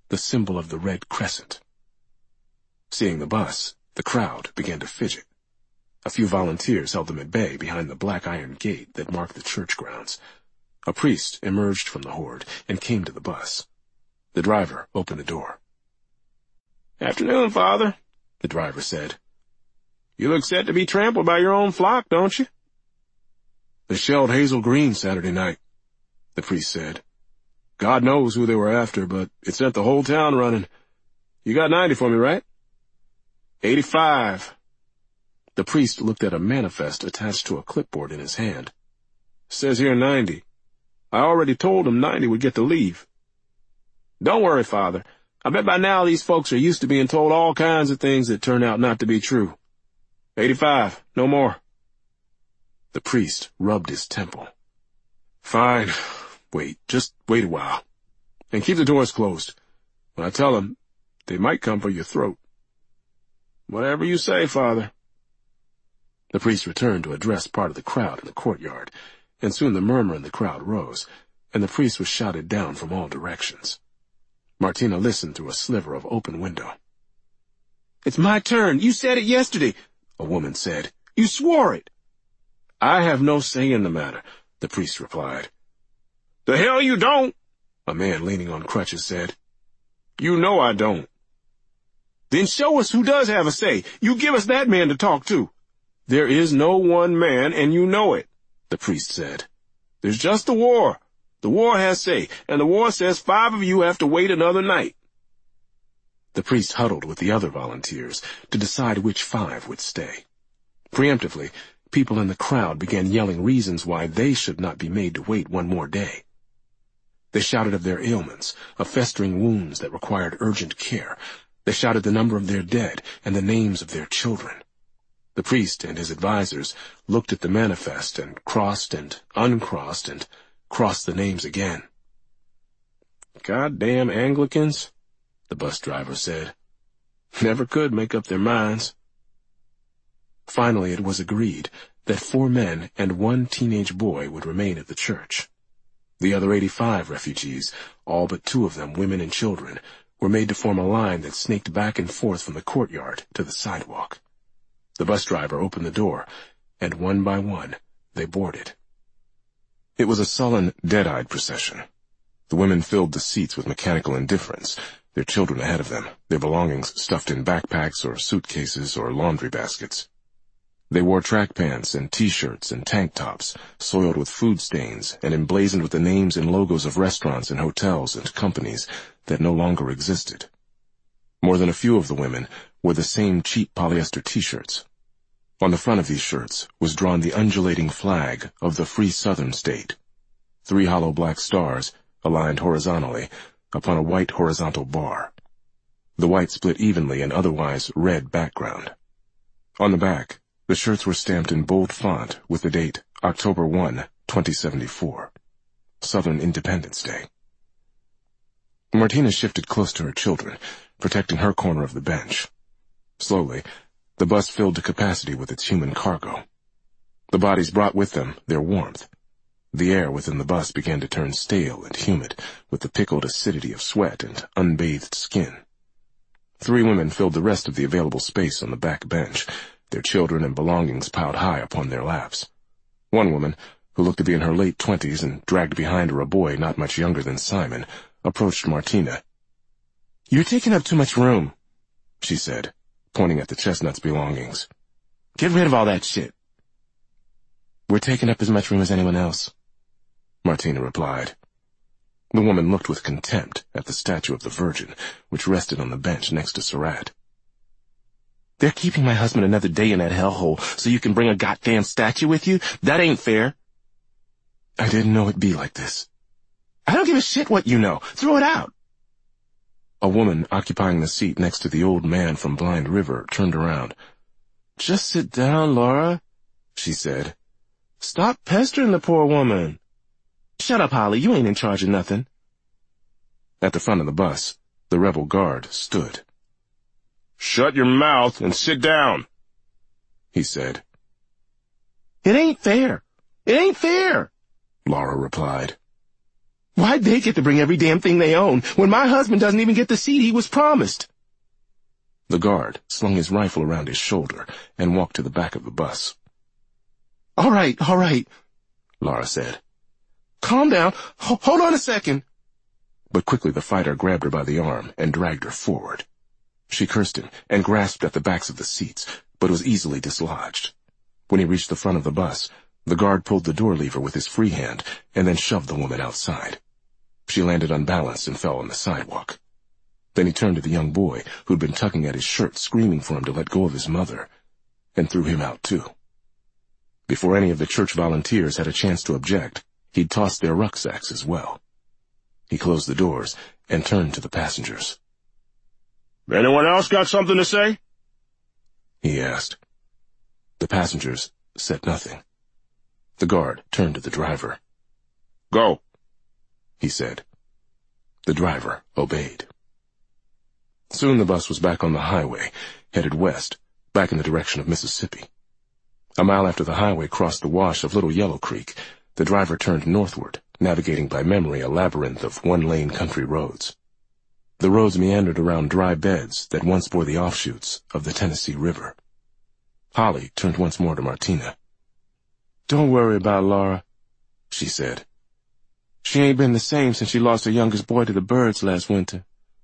the symbol of the Red Crescent. Seeing the bus, the crowd began to fidget. A few volunteers held them at bay behind the black iron gate that marked the church grounds. A priest emerged from the horde and came to the bus. The driver opened the door. "Afternoon, Father," the driver said. "You look set to be trampled by your own flock, don't you?" "They shelled Hazel Green Saturday night," the priest said. "God knows who they were after, but it sent the whole town running. You got 90 for me, right?" 85. The priest looked at a manifest attached to a clipboard in his hand. "Says here 90. I already told them 90 would get the leave." "Don't worry, Father. I bet by now these folks are used to being told all kinds of things that turn out not to be true. 85, no more." The priest rubbed his temple. "Fine. Just wait a while. And keep the doors closed. When I tell them, they might come for your throat." "Whatever you say, Father." The priest returned to address part of the crowd in the courtyard, and soon the murmur in the crowd rose, and the priest was shouted down from all directions. Martina listened through a sliver of open window. "It's my turn. You said it yesterday," a woman said. "You swore it." "I have no say in the matter," the priest replied. "The hell you don't," a man leaning on crutches said. "You know I don't." "Then show us who does have a say. You give us that man to talk to." "There is no one man, and you know it," the priest said. "There's just the war. The war has say, and the war says 5 of you have to wait another night." The priest huddled with the other volunteers to decide which 5 would stay. Preemptively, people in the crowd began yelling reasons why they should not be made to wait one more day. They shouted of their ailments, of festering wounds that required urgent care. They shouted the number of their dead and the names of their children. The priest and his advisers looked at the manifest and crossed and uncrossed and crossed the names again. "Goddamn Anglicans," the bus driver said. "Never could make up their minds." Finally, it was agreed that 4 men and 1 teenage boy would remain at the church. The other 85 refugees, all but 2 of them women and children, were made to form a line that snaked back and forth from the courtyard to the sidewalk. The bus driver opened the door, and one by one, they boarded. It was a sullen, dead-eyed procession. The women filled the seats with mechanical indifference, their children ahead of them, their belongings stuffed in backpacks or suitcases or laundry baskets. They wore track pants and T-shirts and tank tops, soiled with food stains and emblazoned with the names and logos of restaurants and hotels and companies that no longer existed. More than a few of the women wore the same cheap polyester T-shirts. On the front of these shirts was drawn the undulating flag of the Free Southern State, 3 hollow black stars aligned horizontally upon a white horizontal bar. The white split evenly in otherwise red background. On the back, the shirts were stamped in bold font with the date October 1, 2074, Southern Independence Day. Martina shifted close to her children, protecting her corner of the bench. Slowly, the bus filled to capacity with its human cargo. The bodies brought with them their warmth. The air within the bus began to turn stale and humid, with the pickled acidity of sweat and unbathed skin. 3 women filled the rest of the available space on the back bench, their children and belongings piled high upon their laps. One woman, who looked to be in her late 20s and dragged behind her a boy not much younger than Simon, approached Martina. "You're taking up too much room," she said, pointing at the chestnut's belongings. "Get rid of all that shit." "We're taking up as much room as anyone else," Martina replied. The woman looked with contempt at the statue of the Virgin, which rested on the bench next to Surratt. "They're keeping my husband another day in that hellhole so you can bring a goddamn statue with you? That ain't fair." "I didn't know it'd be like this." "I don't give a shit what you know. Throw it out." A woman occupying the seat next to the old man from Blind River turned around. "Just sit down, Laura," she said. "Stop pestering the poor woman." "Shut up, Holly. You ain't in charge of nothing." At the front of the bus, the rebel guard stood. "Shut your mouth and sit down," he said. "It ain't fair. It ain't fair," Laura replied. Why'd they get to bring every damn thing they own when my husband doesn't even get the seat he was promised? The guard slung his rifle around his shoulder and walked to the back of the bus. All right, Laura said. Calm down. Hold on a second. But quickly the fighter grabbed her by the arm and dragged her forward. She cursed him and grasped at the backs of the seats, but was easily dislodged. When he reached the front of the bus, the guard pulled the door lever with his free hand and then shoved the woman outside. She landed unbalanced and fell on the sidewalk. Then he turned to the young boy, who'd been tugging at his shirt, screaming for him to let go of his mother, and threw him out too. Before any of the church volunteers had a chance to object, he'd tossed their rucksacks as well. He closed the doors and turned to the passengers. Anyone else got something to say? He asked. The passengers said nothing. The guard turned to the driver. Go, he said. The driver obeyed. Soon the bus was back on the highway, headed west, back in the direction of Mississippi. A mile after the highway crossed the wash of Little Yellow Creek, the driver turned northward, navigating by memory a labyrinth of one-lane country roads. The roads meandered around dry beds that once bore the offshoots of the Tennessee River. Holly turned once more to Martina. Don't worry about Laura, she said. She ain't been the same since she lost her youngest boy to the birds last winter.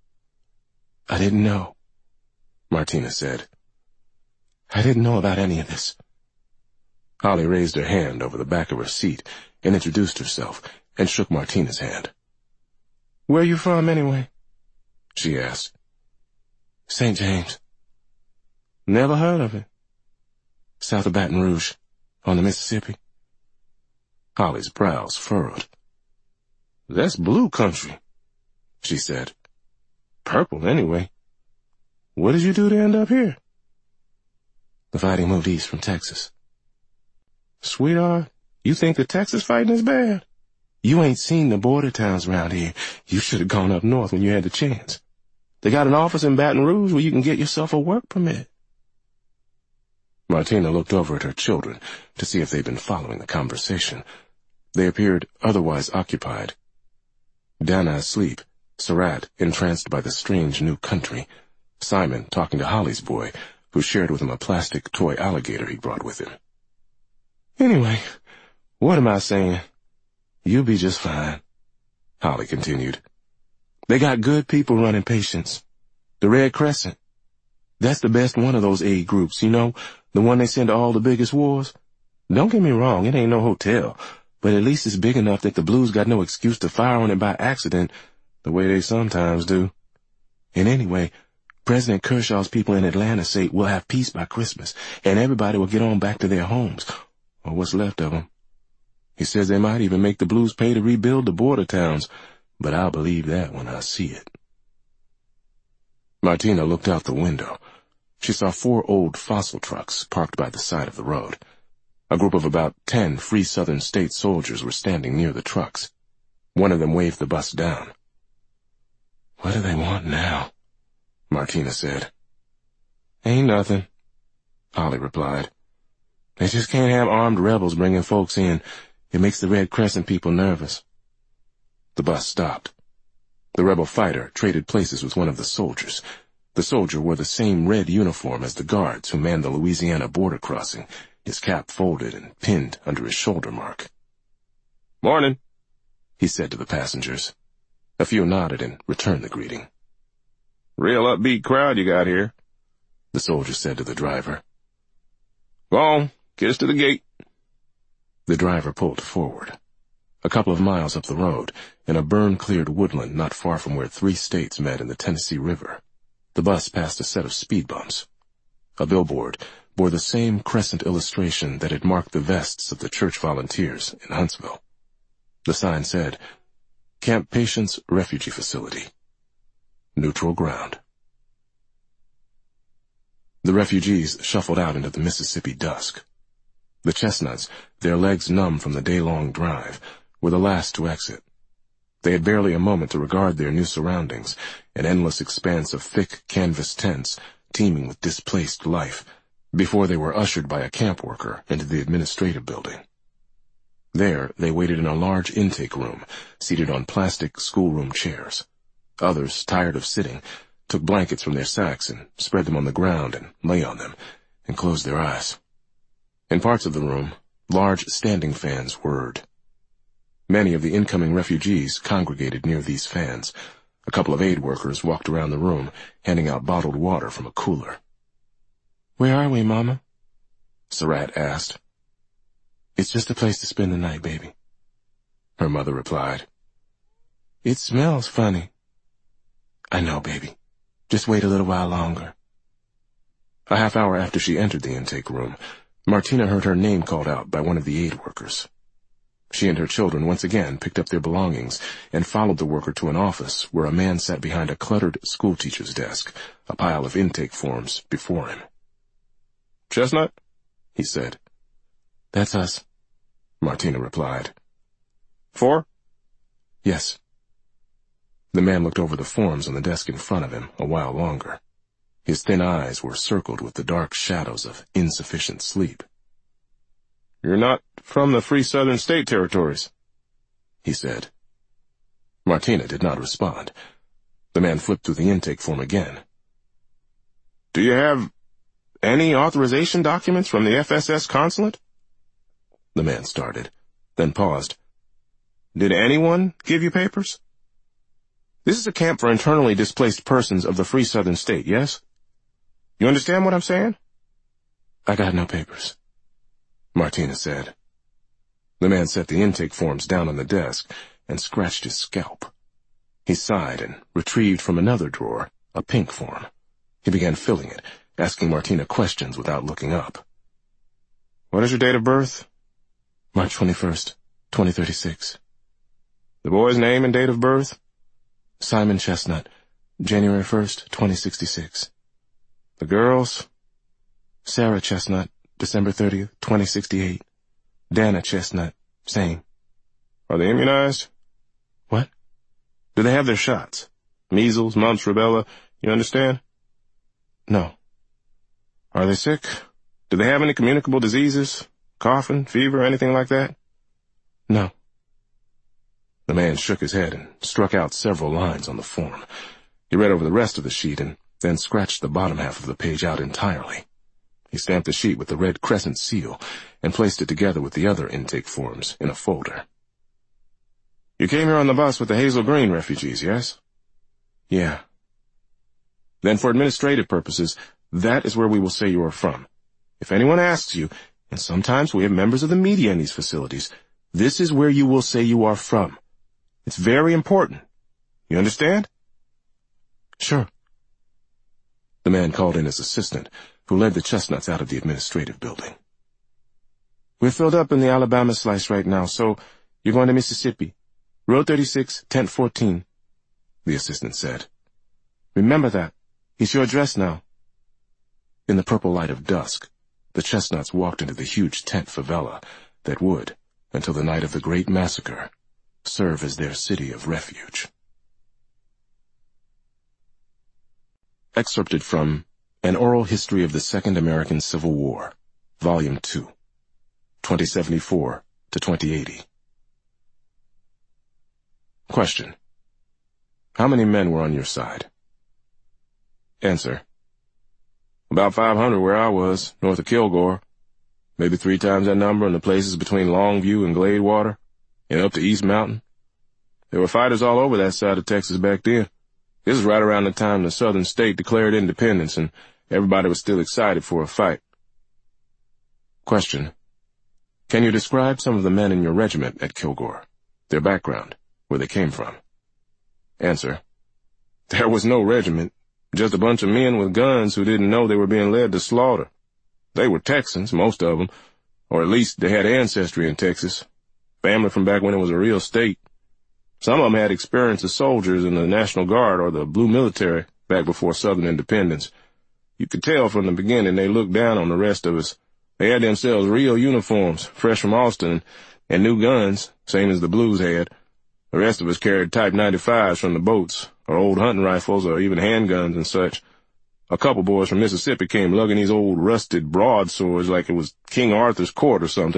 I didn't know, Martina said. I didn't know about any of this. Holly raised her hand over the back of her seat and introduced herself and shook Martina's hand. Where you from, anyway? She asked. St. James. Never heard of it. South of Baton Rouge, on the Mississippi. Holly's brows furrowed. That's blue country, she said. Purple, anyway. What did you do to end up here? The fighting moved east from Texas. Sweetheart, you think the Texas fighting is bad? You ain't seen the border towns around here. You should have gone up north when you had the chance. They got an office in Baton Rouge where you can get yourself a work permit. Martina looked over at her children to see if they'd been following the conversation. They appeared otherwise occupied. Dana asleep, Sarat entranced by the strange new country, Simon talking to Holly's boy, who shared with him a plastic toy alligator he brought with him. Anyway, what am I saying? You'll be just fine, Holly continued. They got good people running patients. The Red Crescent. That's the best one of those aid groups, you know, the one they send to all the biggest wars. Don't get me wrong, it ain't no hotel, but at least it's big enough that the Blues got no excuse to fire on it by accident, the way they sometimes do. And anyway, President Kershaw's people in Atlanta say we'll have peace by Christmas, and everybody will get on back to their homes, or what's left of them. He says they might even make the Blues pay to rebuild the border towns, but I'll believe that when I see it. Martina looked out the window. She saw 4 old fossil trucks parked by the side of the road. A group of about 10 Free Southern State soldiers were standing near the trucks. One of them waved the bus down. What do they want now? Martina said. Ain't nothing, Holly replied. They just can't have armed rebels bringing folks in. It makes the Red Crescent people nervous. The bus stopped. The rebel fighter traded places with one of the soldiers. The soldier wore the same red uniform as the guards who manned the Louisiana border crossing, his cap folded and pinned under his shoulder mark. Morning, he said to the passengers. A few nodded and returned the greeting. Real upbeat crowd you got here, the soldier said to the driver. Go on, get us to the gate. The driver pulled forward. A couple of miles up the road, in a burn-cleared woodland not far from where 3 states met in the Tennessee River, the bus passed a set of speed bumps. A billboard bore the same crescent illustration that had marked the vests of the church volunteers in Huntsville. The sign said, Camp Patience Refugee Facility. Neutral ground. The refugees shuffled out into the Mississippi dusk. The chestnuts, their legs numb from the day-long drive, were the last to exit. They had barely a moment to regard their new surroundings, an endless expanse of thick canvas tents teeming with displaced life, before they were ushered by a camp worker into the administrative building. There, they waited in a large intake room, seated on plastic schoolroom chairs. Others, tired of sitting, took blankets from their sacks and spread them on the ground and lay on them, and closed their eyes. In parts of the room, large standing fans whirred. Many of the incoming refugees congregated near these fans. A couple of aid workers walked around the room, handing out bottled water from a cooler. "Where are we, Mama?" Sarat asked. "It's just a place to spend the night, baby," her mother replied. "It smells funny." "I know, baby. Just wait a little while longer." A half hour after she entered the intake room, Martina heard her name called out by one of the aid workers. She and her children once again picked up their belongings and followed the worker to an office where a man sat behind a cluttered schoolteacher's desk, a pile of intake forms before him. "Chestnut?" he said. "That's us," Martina replied. "4?" "Yes." The man looked over the forms on the desk in front of him a while longer. His thin eyes were circled with the dark shadows of insufficient sleep. "You're not from the Free Southern State Territories," he said. Martina did not respond. The man flipped through the intake form again. "Do you have any authorization documents from the FSS consulate?" The man started, then paused. "Did anyone give you papers? This is a camp for internally displaced persons of the Free Southern State, yes? You understand what I'm saying?" "I got no papers," Martina said. The man set the intake forms down on the desk and scratched his scalp. He sighed and retrieved from another drawer a pink form. He began filling it, asking Martina questions without looking up. "What is your date of birth?" "March 21st, 2036. "The boy's name and date of birth?" "Simon Chestnut, January 1st, 2066. "The girls?" "Sarah Chestnut, December 30th, 2068. Dana Chestnut, same." "Are they immunized?" "What?" "Do they have their shots? Measles, mumps, rubella, you understand?" "No." "Are they sick? Do they have any communicable diseases? Coughing, fever, anything like that?" "No." The man shook his head and struck out several lines on the form. He read over the rest of the sheet and then scratched the bottom half of the page out entirely. He stamped the sheet with the red crescent seal and placed it together with the other intake forms in a folder. "You came here on the bus with the Hazel Green refugees, yes?" "Yeah." "Then for administrative purposes, that is where we will say you are from. If anyone asks you, and sometimes we have members of the media in these facilities, this is where you will say you are from. It's very important. You understand?" "Sure." The man called in his assistant, who led the Chestnuts out of the administrative building. "We're filled up in the Alabama slice right now, so you're going to Mississippi. Road 36, Tent 14, the assistant said. "Remember that. It's your address now." In the purple light of dusk, the Chestnuts walked into the huge tent favela that would, until the night of the Great Massacre, serve as their city of refuge. Excerpted from An Oral History of the Second American Civil War, Volume 2, 2074 to 2080. Question. How many men were on your side? Answer. About 500 where I was, north of Kilgore. Maybe 3 times that number in the places between Longview and Gladewater, and up to East Mountain. There were fighters all over that side of Texas back then. This is right around the time the Southern State declared independence, and everybody was still excited for a fight. Question. Can you describe some of the men in your regiment at Kilgore, their background, where they came from? Answer. There was no regiment, just a bunch of men with guns who didn't know they were being led to slaughter. They were Texans, most of them, or at least they had ancestry in Texas, family from back when it was a real state. Some of them had experience as soldiers in the National Guard or the Blue Military back before Southern independence. You could tell from the beginning they looked down on the rest of us. They had themselves real uniforms, fresh from Austin, and new guns, same as the Blues had. The rest of us carried Type 95s from the boats, or old hunting rifles, or even handguns and such. A couple boys from Mississippi came lugging these old rusted broadswords like it was King Arthur's court or something,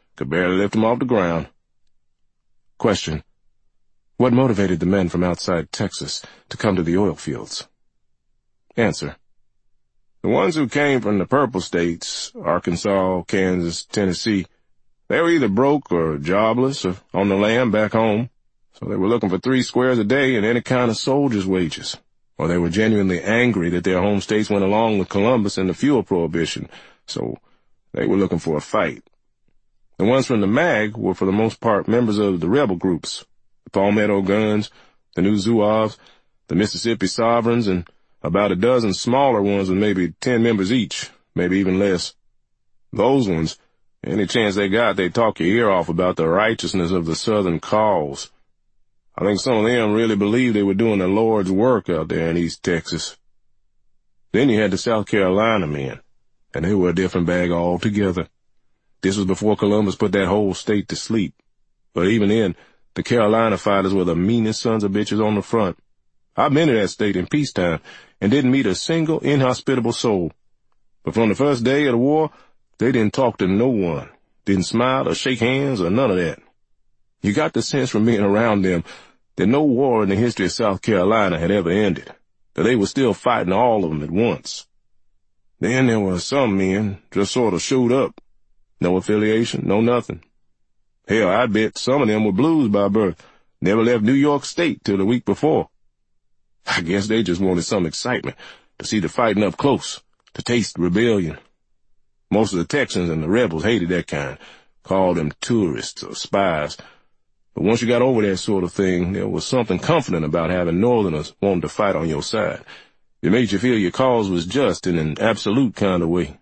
Could barely lift him off the ground. Question. What motivated the men from outside Texas to come to the oil fields? Answer. The ones who came from the purple states, Arkansas, Kansas, Tennessee, they were either broke or jobless or on the lam back home, so they were looking for 3 squares a day and any kind of soldier's wages, or they were genuinely angry that their home states went along with Columbus and the fuel prohibition, so they were looking for a fight. The ones from the MAG were for the most part members of the rebel groups, the Palmetto Guns, the New Zouaves, the Mississippi Sovereigns, and about a dozen smaller ones with maybe 10 members each, maybe even less. Those ones, any chance they got, they'd talk your ear off about the righteousness of the Southern cause. I think some of them really believed they were doing the Lord's work out there in East Texas. Then you had the South Carolina men, and they were a different bag altogether. This was before Columbus put that whole state to sleep. But even then, the Carolina fighters were the meanest sons of bitches on the front. I've been to that state in peacetime and didn't meet a single inhospitable soul. But from the first day of the war, they didn't talk to no one, didn't smile or shake hands or none of that. You got the sense from being around them that no war in the history of South Carolina had ever ended, that they were still fighting all of them at once. Then there were some men just sort of showed up. No affiliation, no nothing. Hell, I bet some of them were blues by birth, never left New York State till the week before. I guess they just wanted some excitement, to see the fighting up close, to taste rebellion. Most of the Texans and the rebels hated that kind, called them tourists or spies. But once you got over that sort of thing, there was something comforting about having Northerners wanting to fight on your side. It made you feel your cause was just in an absolute kind of way.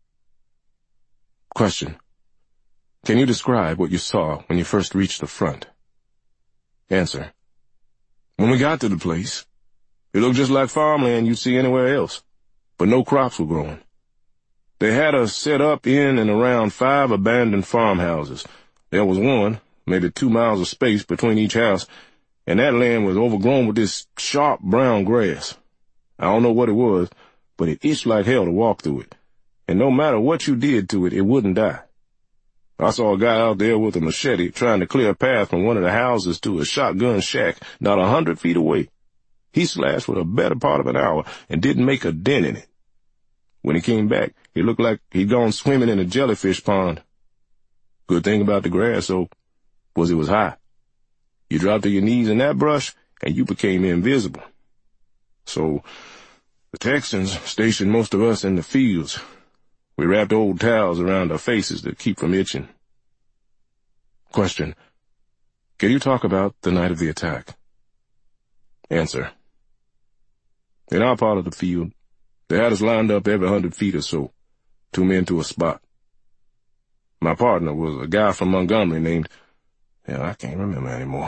Question. Can you describe what you saw when you first reached the front? Answer. When we got to the place, it looked just like farmland you'd see anywhere else, but no crops were growing. They had us set up in and around 5 abandoned farmhouses. There was one, maybe 2 miles of space between each house, and that land was overgrown with this sharp brown grass. I don't know what it was, but it itched like hell to walk through it, and no matter what you did to it, it wouldn't die. I saw a guy out there with a machete trying to clear a path from one of the houses to a shotgun shack not 100 feet away. He slashed for the better part of an hour and didn't make a dent in it. When he came back, it looked like he'd gone swimming in a jellyfish pond. Good thing about the grass, though, was it was high. You dropped to your knees in that brush, and you became invisible. So, the Texans stationed most of us in the fields. We wrapped old towels around our faces to keep from itching. Question. Can you talk about the night of the attack? Answer. In our part of the field, they had us lined up every 100 feet or so, 2 men to a spot. My partner was a guy from Montgomery named, I can't remember anymore.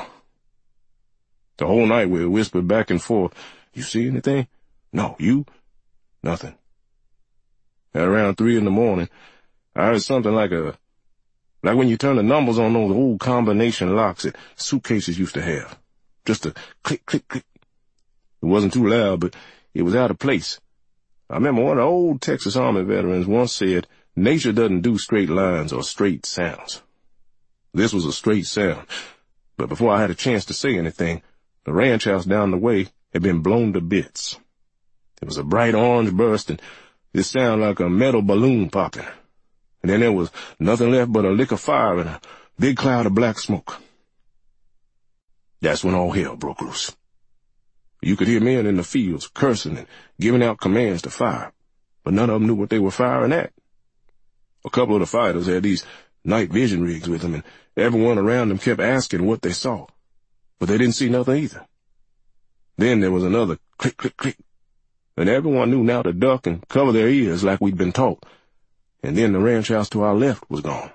The whole night we whispered back and forth, "You see anything? No, you? Nothing." At around 3 in the morning, I heard something like when you turn the numbers on those old combination locks that suitcases used to have. Just a click, click, click. It wasn't too loud, but it was out of place. I remember one of the old Texas Army veterans once said, "Nature doesn't do straight lines or straight sounds." This was a straight sound, but before I had a chance to say anything, the ranch house down the way had been blown to bits. It was a bright orange burst, and it sounded like a metal balloon popping. And then there was nothing left but a lick of fire and a big cloud of black smoke. That's when all hell broke loose. You could hear men in the fields cursing and giving out commands to fire, but none of them knew what they were firing at. A couple of the fighters had these night vision rigs with them, and everyone around them kept asking what they saw, but they didn't see nothing either. Then there was another click, click, click, and everyone knew now to duck and cover their ears like we'd been taught, and then the ranch house to our left was gone.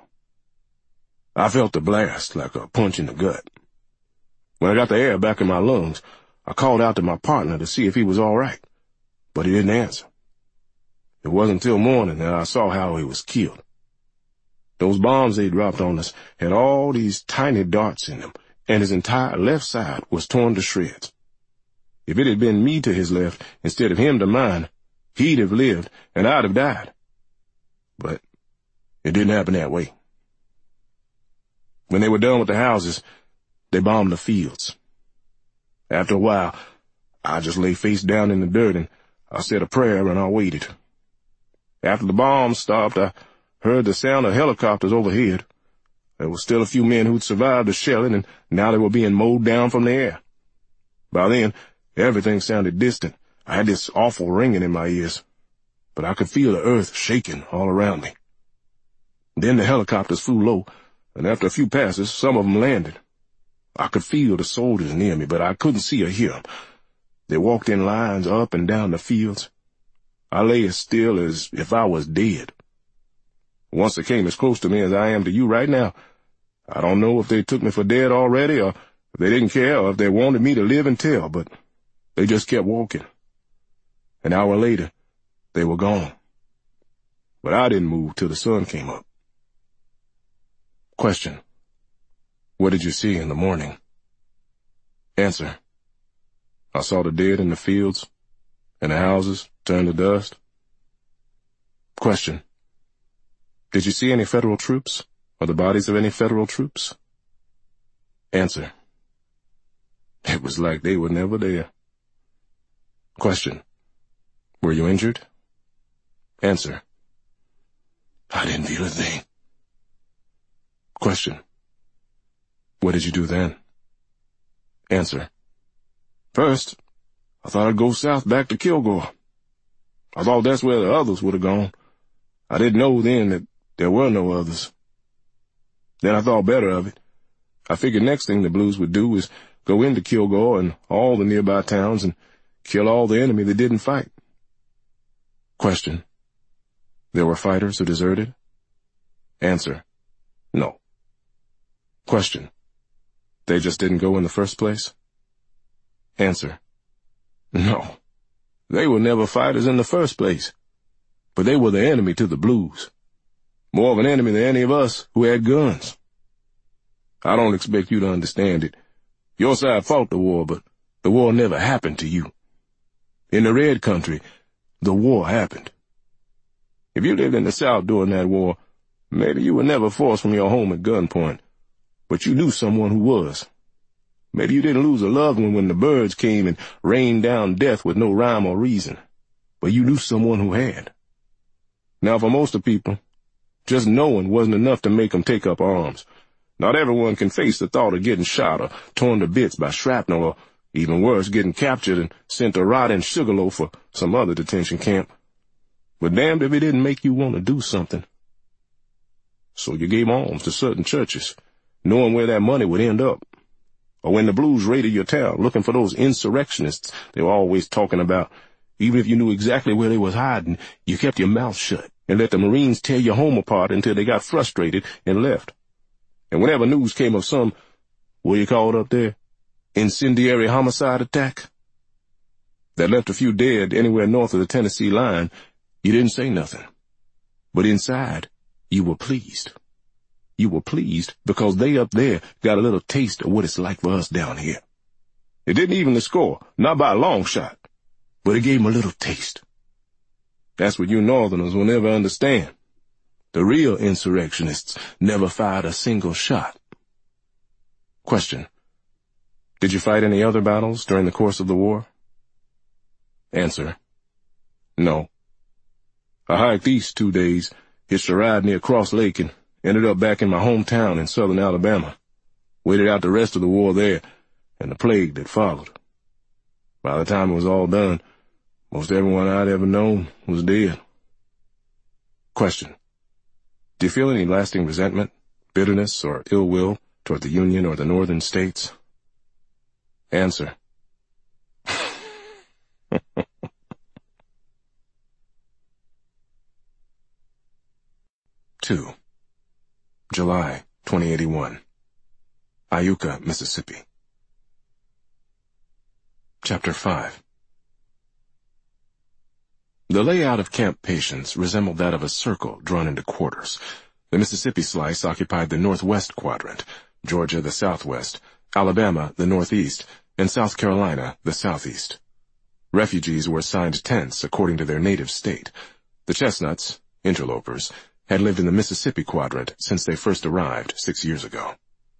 I felt the blast like a punch in the gut. When I got the air back in my lungs, I called out to my partner to see if he was all right, but he didn't answer. It wasn't until morning that I saw how he was killed. Those bombs they dropped on us had all these tiny darts in them, and his entire left side was torn to shreds. If it had been me to his left instead of him to mine, he'd have lived and I'd have died. But it didn't happen that way. When they were done with the houses, they bombed the fields. After a while, I just lay face down in the dirt and I said a prayer and I waited. After the bombs stopped, I heard the sound of helicopters overhead. There were still a few men who'd survived the shelling, and now they were being mowed down from the air. By then, everything sounded distant. I had this awful ringing in my ears, but I could feel the earth shaking all around me. Then the helicopters flew low, and after a few passes, some of them landed. I could feel the soldiers near me, but I couldn't see or hear them. They walked in lines up and down the fields. I lay as still as if I was dead. Once they came as close to me as I am to you right now, I don't know if they took me for dead already, or if they didn't care, or if they wanted me to live and tell, but they just kept walking. An hour later, they were gone. But I didn't move till the sun came up. Question: what did you see in the morning? Answer: I saw the dead in the fields, and the houses turned to dust. Question: did you see any federal troops, or the bodies of any federal troops? Answer: it was like they were never there. Question: were you injured? Answer: I didn't feel a thing. Question: what did you do then? Answer: first, I thought I'd go south back to Kilgore. I thought that's where the others would have gone. I didn't know then that there were no others. Then I thought better of it. I figured next thing the Blues would do is go into Kilgore and all the nearby towns and kill all the enemy that didn't fight. Question: there were fighters who deserted? Answer: no. Question: they just didn't go in the first place? Answer: no. They were never fighters in the first place. But they were the enemy to the Blues. More of an enemy than any of us who had guns. I don't expect you to understand it. Your side fought the war, but the war never happened to you. In the Red Country, the war happened. If you lived in the South during that war, maybe you were never forced from your home at gunpoint, but you knew someone who was. Maybe you didn't lose a loved one when the birds came and rained down death with no rhyme or reason, but you knew someone who had. Now, for most of people, just knowing wasn't enough to make them take up arms. Not everyone can face the thought of getting shot or torn to bits by shrapnel, or even worse, getting captured and sent to rot in Sugarloaf or some other detention camp. But damned if it didn't make you want to do something. So you gave alms to certain churches, knowing where that money would end up. Or when the Blues raided your town, looking for those insurrectionists they were always talking about, even if you knew exactly where they was hiding, you kept your mouth shut and let the Marines tear your home apart until they got frustrated and left. And whenever news came of some, what you call it up there, incendiary homicide attack that left a few dead anywhere north of the Tennessee line, you didn't say nothing. But inside, you were pleased. You were pleased because they up there got a little taste of what it's like for us down here. It didn't even the score, not by a long shot, but it gave them a little taste. That's what you Northerners will never understand. The real insurrectionists never fired a single shot. Question: did you fight any other battles during the course of the war? Answer: no. I hiked east 2 days, hitched a ride near Cross Lake, and ended up back in my hometown in southern Alabama. Waited out the rest of the war there and the plague that followed. By the time it was all done, most everyone I'd ever known was dead. Question: do you feel any lasting resentment, bitterness, or ill will toward the Union or the Northern states? Answer: 2. July 2081. Iuka, Mississippi. Chapter 5. The layout of Camp Patience resembled that of a circle drawn into quarters. The Mississippi slice occupied the northwest quadrant, Georgia the southwest, Alabama the northeast, and South Carolina the southeast. Refugees were assigned tents according to their native state. The Chestnuts, interlopers, had lived in the Mississippi quadrant since they first arrived 6 years ago.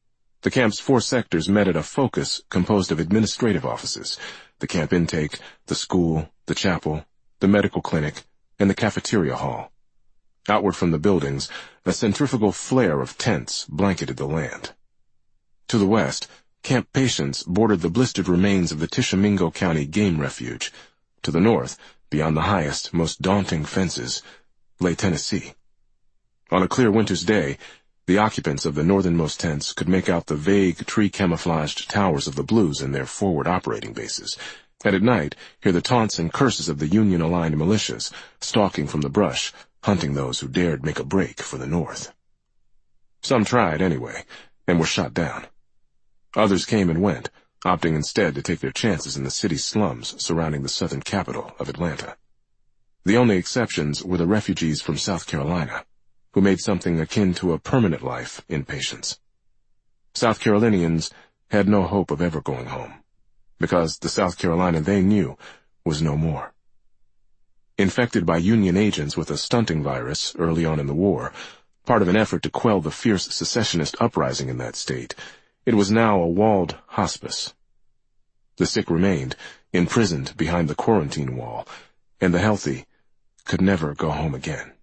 The camp's 4 sectors met at a focus composed of administrative offices: the camp intake, the school, the chapel, the medical clinic, and the cafeteria hall. Outward from the buildings, a centrifugal flare of tents blanketed the land. To the west, camp patients bordered the blistered remains of the Tishomingo County Game Refuge. To the north, beyond the highest, most daunting fences, lay Tennessee. On a clear winter's day, the occupants of the northernmost tents could make out the vague, tree-camouflaged towers of the Blues in their forward operating bases, and at night hear the taunts and curses of the Union-aligned militias, stalking from the brush, hunting those who dared make a break for the North. Some tried anyway, and were shot down. Others came and went, opting instead to take their chances in the city slums surrounding the southern capital of Atlanta. The only exceptions were the refugees from South Carolina, who made something akin to a permanent life in patience. South Carolinians had no hope of ever going home, because the South Carolina they knew was no more. Infected by Union agents with a stunting virus early on in the war, part of an effort to quell the fierce secessionist uprising in that state, it was now a walled hospice. The sick remained, imprisoned behind the quarantine wall, and the healthy could never go home again.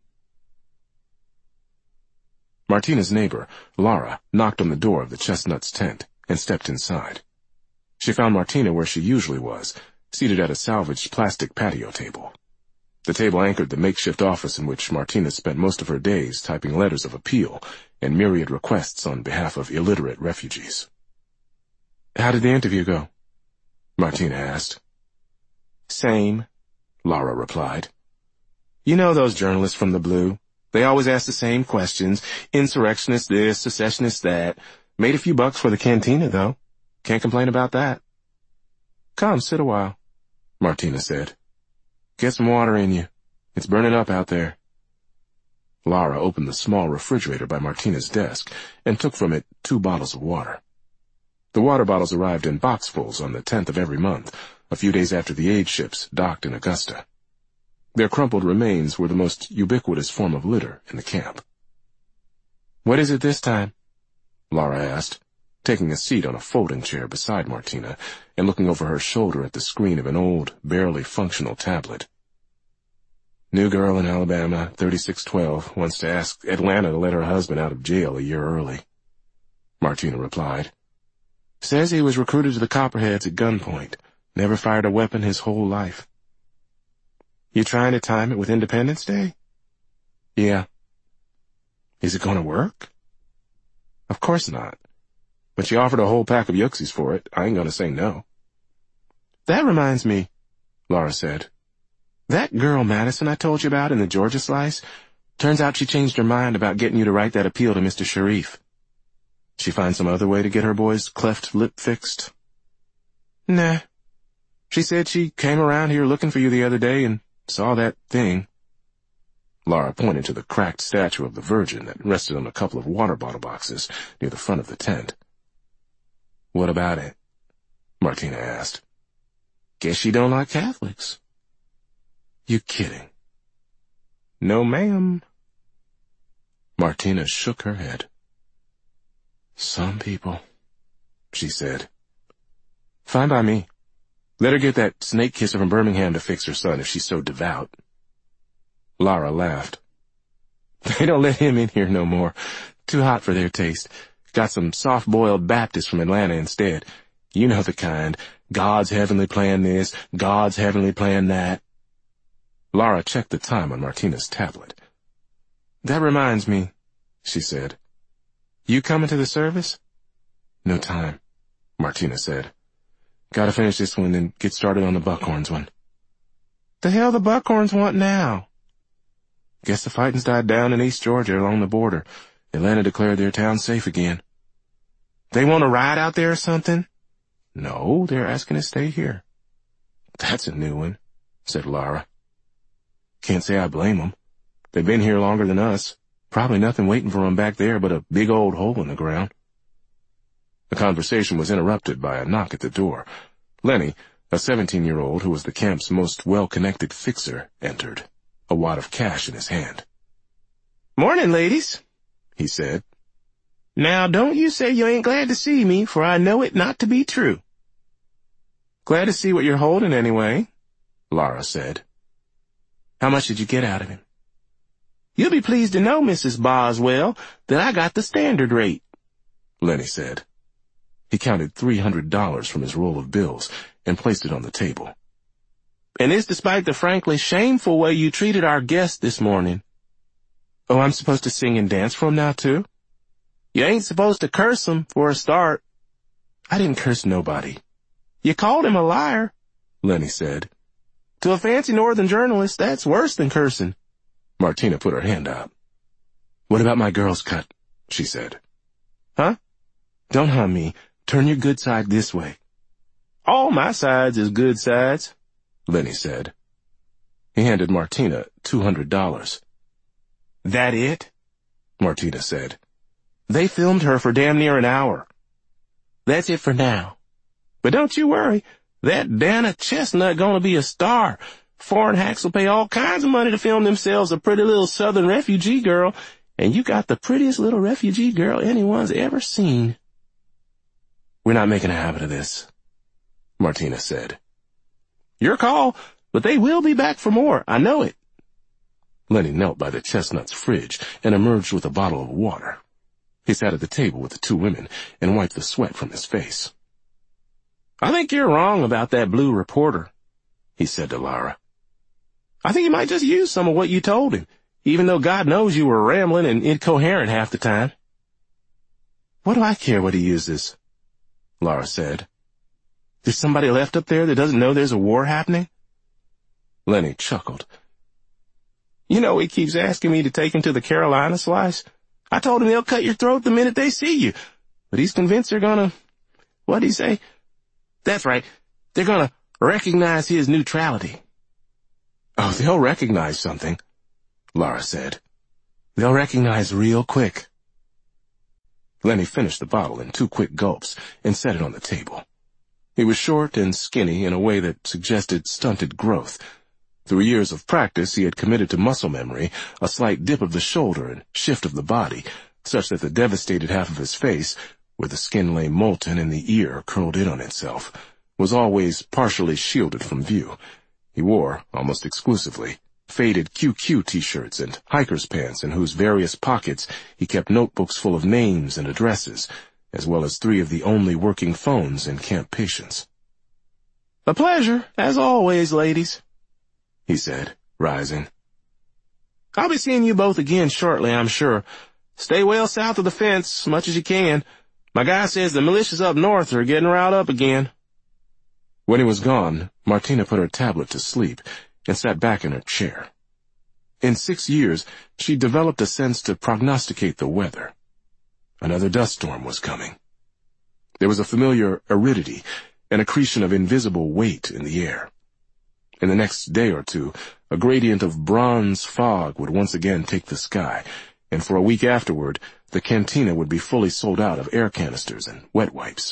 Martina's neighbor, Laura, knocked on the door of the Chestnuts' tent and stepped inside. She found Martina where she usually was, seated at a salvaged plastic patio table. The table anchored the makeshift office in which Martina spent most of her days typing letters of appeal and myriad requests on behalf of illiterate refugees. "How did the interview go?" Martina asked. "Same," Laura replied. "You know those journalists from the Blue. They always ask the same questions. Insurrectionist this, secessionist that. Made a few bucks for the cantina, though. Can't complain about that." "Come, sit a while," Martina said. "Get some water in you. It's burning up out there." Laura opened the small refrigerator by Martina's desk and took from it 2 bottles of water. The water bottles arrived in boxfuls on the 10th of every month, a few days after the aid ships docked in Augusta. Their crumpled remains were the most ubiquitous form of litter in the camp. "What is it this time?" Laura asked, taking a seat on a folding chair beside Martina and looking over her shoulder at the screen of an old, barely functional tablet. "New girl in Alabama, 3612, wants to ask Atlanta to let her husband out of jail a year early," Martina replied. "Says he was recruited to the Copperheads at gunpoint, never fired a weapon his whole life." "You trying to time it with Independence Day?" "Yeah." "Is it going to work?" "Of course not. But she offered a whole pack of Yuxies for it. I ain't going to say no." "That reminds me," Laura said. "That girl Madison I told you about in the Georgia slice, turns out she changed her mind about getting you to write that appeal to Mr. Sharif. She find some other way to get her boy's cleft lip fixed?" "Nah. She said she came around here looking for you the other day and saw that thing." Laura pointed to the cracked statue of the Virgin that rested on a couple of water bottle boxes near the front of the tent. "What about it?" Martina asked. "Guess she don't like Catholics." "You kidding?" "No, ma'am." Martina shook her head. "Some people," she said. "Fine by me. Let her get that snake kisser from Birmingham to fix her son if she's so devout." Laura laughed. "They don't let him in here no more. Too hot for their taste. Got some soft-boiled Baptists from Atlanta instead. You know the kind. God's heavenly plan this, God's heavenly plan that." Laura checked the time on Martina's tablet. "That reminds me," she said. "You coming to the service?" "No time," Martina said. "Gotta finish this one and get started on the Buckhorns one." "The hell the Buckhorns want now?" "Guess the fighting's died down in East Georgia along the border. Atlanta declared their town safe again." "They want to ride out there or something?" "No, they're asking to stay here." "That's a new one," said Laura. "Can't say I blame them. They've been here longer than us. Probably nothing waiting for them back there but a big old hole in the ground." The conversation was interrupted by a knock at the door. Lenny, a 17-year-old who was the camp's most well-connected fixer, entered, a wad of cash in his hand. "Morning, ladies," he said. Now don't you say you ain't glad to see me, for I know it not to be true. Glad to see what you're holding anyway, Laura said. How much did you get out of him? You'll be pleased to know, Mrs. Boswell, that I got the standard rate, Lenny said. He counted $300 from his roll of bills and placed it on the table. And it's despite the frankly shameful way you treated our guest this morning. Oh, I'm supposed to sing and dance for him now, too? You ain't supposed to curse him for a start. I didn't curse nobody. You called him a liar, Lenny said. To a fancy northern journalist, that's worse than cursing. Martina put her hand out. What about my girl's cut? She said. Huh? Don't hum me. Turn your good side this way. All my sides is good sides, Lenny said. He handed Martina $200. That it? Martina said. They filmed her for damn near an hour. That's it for now. But don't you worry. That Dana Chestnut gonna be a star. Foreign hacks will pay all kinds of money to film themselves a pretty little southern refugee girl, and you got the prettiest little refugee girl anyone's ever seen. We're not making a habit of this, Martina said. Your call, but they will be back for more. I know it. Lenny knelt by the Chestnut's fridge and emerged with a bottle of water. He sat at the table with the two women and wiped the sweat from his face. I think you're wrong about that blue reporter, he said to Laura. I think he might just use some of what you told him, even though God knows you were rambling and incoherent half the time. What do I care what he uses? Laura said. There's somebody left up there that doesn't know there's a war happening? Lenny chuckled. You know, he keeps asking me to take him to the Carolina slice. I told him they'll cut your throat the minute they see you, but he's convinced they're gonna, what'd he say? That's right, they're gonna recognize his neutrality. Oh, they'll recognize something, Laura said. They'll recognize real quick. Lenny finished the bottle in 2 quick gulps and set it on the table. He was short and skinny in a way that suggested stunted growth. Through years of practice, he had committed to muscle memory, a slight dip of the shoulder and shift of the body, such that the devastated half of his face, where the skin lay molten and the ear curled in on itself, was always partially shielded from view. He wore, almost exclusively, faded QQ t-shirts and hiker's pants in whose various pockets he kept notebooks full of names and addresses, as well as 3 of the only working phones in Camp Patience. A pleasure, as always, ladies, he said, rising. I'll be seeing you both again shortly, I'm sure. Stay well south of the fence, much as you can. My guy says the militias up north are getting riled up again. When he was gone, Martina put her tablet to sleep and sat back in her chair. In 6 years, she developed a sense to prognosticate the weather. Another dust storm was coming. There was a familiar aridity, an accretion of invisible weight in the air. In the next day or two, a gradient of bronze fog would once again take the sky, and for a week afterward, the cantina would be fully sold out of air canisters and wet wipes.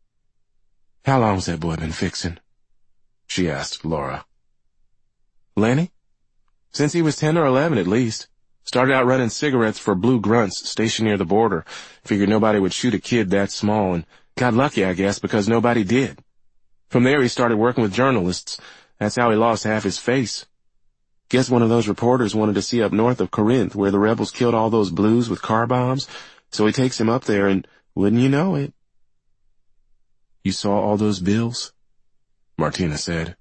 How long's that boy been fixing? She asked Laura. Lenny? Since he was 10 or 11 at least. Started out running cigarettes for Blue Grunts stationed near the border. Figured nobody would shoot a kid that small, and got lucky, I guess, because nobody did. From there he started working with journalists. That's how he lost half his face. Guess one of those reporters wanted to see up north of Corinth where the rebels killed all those blues with car bombs, so he takes him up there and, wouldn't you know it. You saw all those bills? Martina said.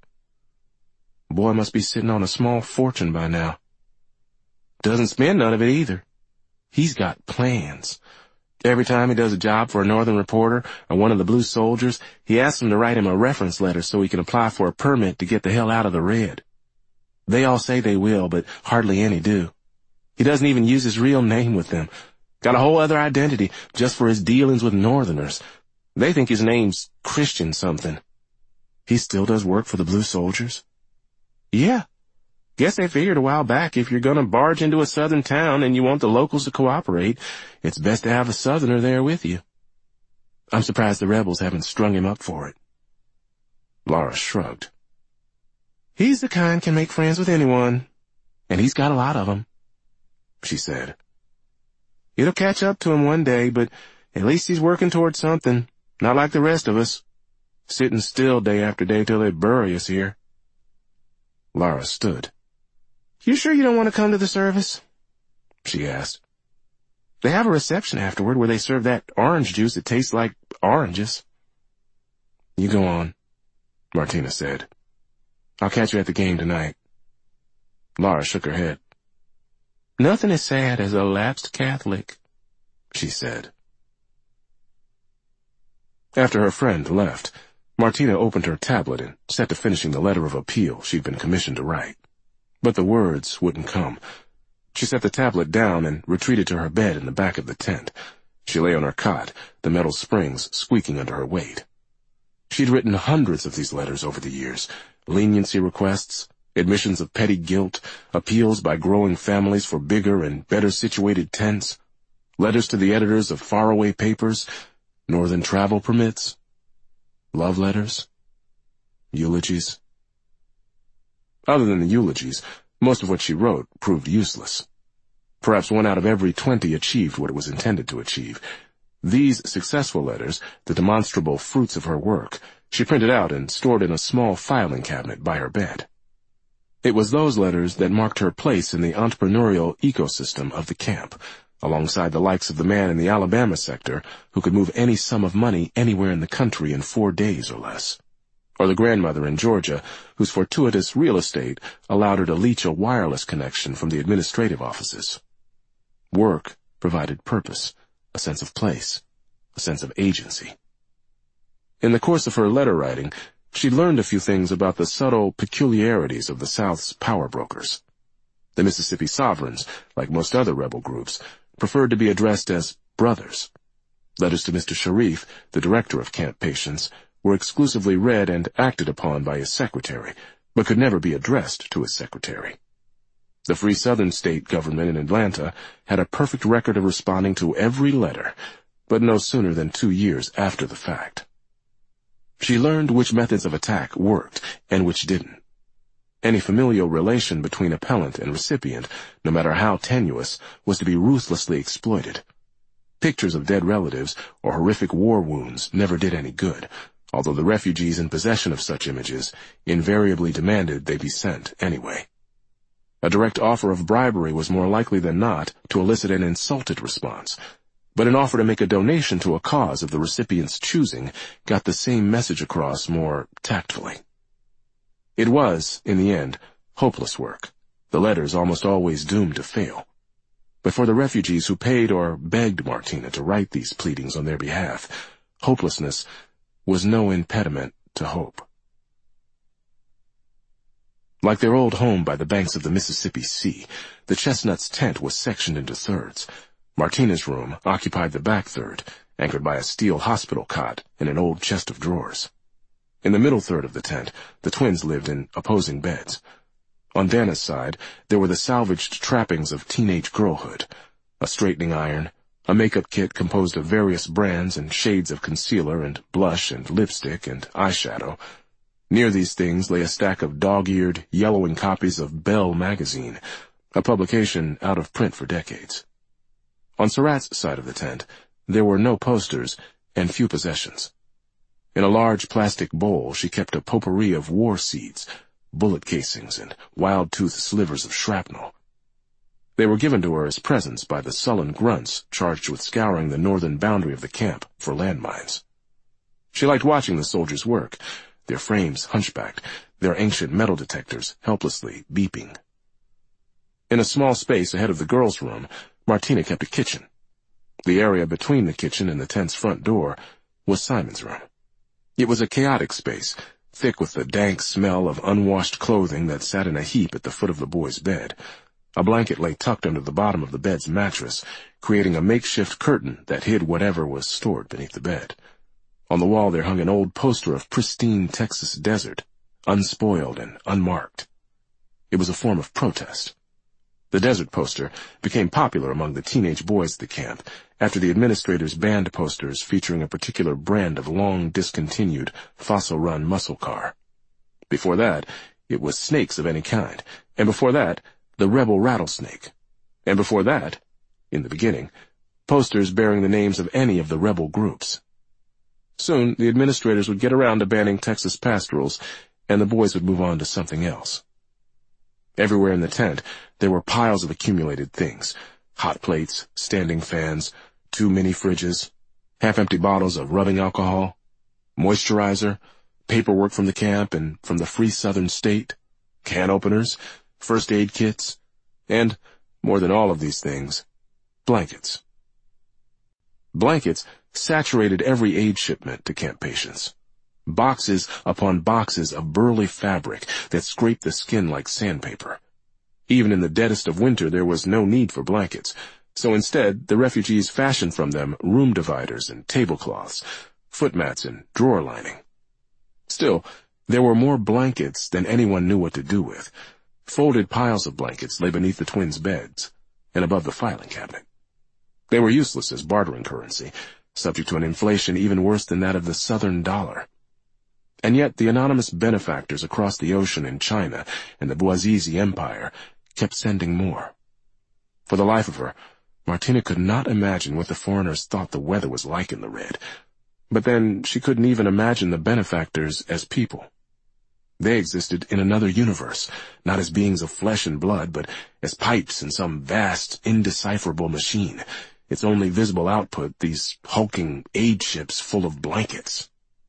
Boy must be sitting on a small fortune by now. Doesn't spend none of it either. He's got plans. Every time he does a job for a northern reporter or one of the blue soldiers, he asks them to write him a reference letter so he can apply for a permit to get the hell out of the red. They all say they will, but hardly any do. He doesn't even use his real name with them. Got a whole other identity just for his dealings with northerners. They think his name's Christian something. He still does work for the blue soldiers? Yeah. Guess they figured a while back if you're gonna barge into a southern town and you want the locals to cooperate, it's best to have a southerner there with you. I'm surprised the rebels haven't strung him up for it. Laura shrugged. He's the kind can make friends with anyone, and he's got a lot of them, she said. It'll catch up to him one day, but at least he's working toward something, not like the rest of us. Sitting still day after day till they bury us here. Lara stood. You sure you don't want to come to the service? She asked. They have a reception afterward where they serve that orange juice that tastes like oranges. You go on, Martina said. I'll catch you at the game tonight. Lara shook her head. Nothing as sad as a lapsed Catholic, she said. After her friend left, Martina opened her tablet and set to finishing the letter of appeal she'd been commissioned to write. But the words wouldn't come. She set the tablet down and retreated to her bed in the back of the tent. She lay on her cot, the metal springs squeaking under her weight. She'd written hundreds of these letters over the years, leniency requests, admissions of petty guilt, appeals by growing families for bigger and better-situated tents, letters to the editors of faraway papers, northern travel permits, love letters, eulogies. Other than the eulogies, most of what she wrote proved useless. Perhaps 1 out of every 20 achieved what it was intended to achieve. These successful letters, the demonstrable fruits of her work, she printed out and stored in a small filing cabinet by her bed. It was those letters that marked her place in the entrepreneurial ecosystem of the camp, alongside the likes of the man in the Alabama sector who could move any sum of money anywhere in the country in 4 days or less, or the grandmother in Georgia whose fortuitous real estate allowed her to leech a wireless connection from the administrative offices. Work provided purpose, a sense of place, a sense of agency. In the course of her letter writing, she learned a few things about the subtle peculiarities of the South's power brokers. The Mississippi Sovereigns, like most other rebel groups, preferred to be addressed as brothers. Letters to Mr. Sharif, the director of camp patients, were exclusively read and acted upon by his secretary, but could never be addressed to his secretary. The Free Southern state government in Atlanta had a perfect record of responding to every letter, but no sooner than 2 years after the fact. She learned which methods of attack worked and which didn't. Any familial relation between appellant and recipient, no matter how tenuous, was to be ruthlessly exploited. Pictures of dead relatives or horrific war wounds never did any good, although the refugees in possession of such images invariably demanded they be sent anyway. A direct offer of bribery was more likely than not to elicit an insulted response, but an offer to make a donation to a cause of the recipient's choosing got the same message across more tactfully. It was, in the end, hopeless work, the letters almost always doomed to fail. But for the refugees who paid or begged Martina to write these pleadings on their behalf, hopelessness was no impediment to hope. Like their old home by the banks of the Mississippi Sea, the Chestnuts' tent was sectioned into thirds. Martina's room occupied the back third, anchored by a steel hospital cot and an old chest of drawers. In the middle third of the tent, the twins lived in opposing beds. On Dana's side, there were the salvaged trappings of teenage girlhood, a straightening iron, a makeup kit composed of various brands and shades of concealer and blush and lipstick and eyeshadow. Near these things lay a stack of dog-eared, yellowing copies of Belle magazine, a publication out of print for decades. On Surratt's side of the tent, there were no posters and few possessions. In a large plastic bowl, she kept a potpourri of war seeds, bullet casings, and wild-tooth slivers of shrapnel. They were given to her as presents by the sullen grunts charged with scouring the northern boundary of the camp for landmines. She liked watching the soldiers work, their frames hunchbacked, their ancient metal detectors helplessly beeping. In a small space ahead of the girls' room, Martina kept a kitchen. The area between the kitchen and the tent's front door was Simon's room. It was a chaotic space, thick with the dank smell of unwashed clothing that sat in a heap at the foot of the boy's bed. A blanket lay tucked under the bottom of the bed's mattress, creating a makeshift curtain that hid whatever was stored beneath the bed. On the wall there hung an old poster of pristine Texas desert, unspoiled and unmarked. It was a form of protest. The desert poster became popular among the teenage boys at the camp after the administrators banned posters featuring a particular brand of long-discontinued, fossil-run muscle car. Before that, it was snakes of any kind, and before that, the rebel rattlesnake. And before that, in the beginning, posters bearing the names of any of the rebel groups. Soon, the administrators would get around to banning Texas pastorals, and the boys would move on to something else. Everywhere in the tent, there were piles of accumulated things: hot plates, standing fans, 2 mini fridges, half-empty bottles of rubbing alcohol, moisturizer, paperwork from the camp and from the free southern state, can openers, first aid kits, and, more than all of these things, blankets. Blankets saturated every aid shipment to camp patients. Boxes upon boxes of burly fabric that scraped the skin like sandpaper. Even in the deadest of winter, there was no need for blankets, so instead the refugees fashioned from them room dividers and tablecloths, footmats and drawer lining. Still, there were more blankets than anyone knew what to do with. Folded piles of blankets lay beneath the twins' beds and above the filing cabinet. They were useless as bartering currency, subject to an inflation even worse than that of the Southern dollar. And yet the anonymous benefactors across the ocean in China and the Bouazizi Empire kept sending more. For the life of her, Martina could not imagine what the foreigners thought the weather was like in the Red. But then she couldn't even imagine the benefactors as people. They existed in another universe, not as beings of flesh and blood, but as pipes in some vast, indecipherable machine, its only visible output these hulking aid ships full of blankets.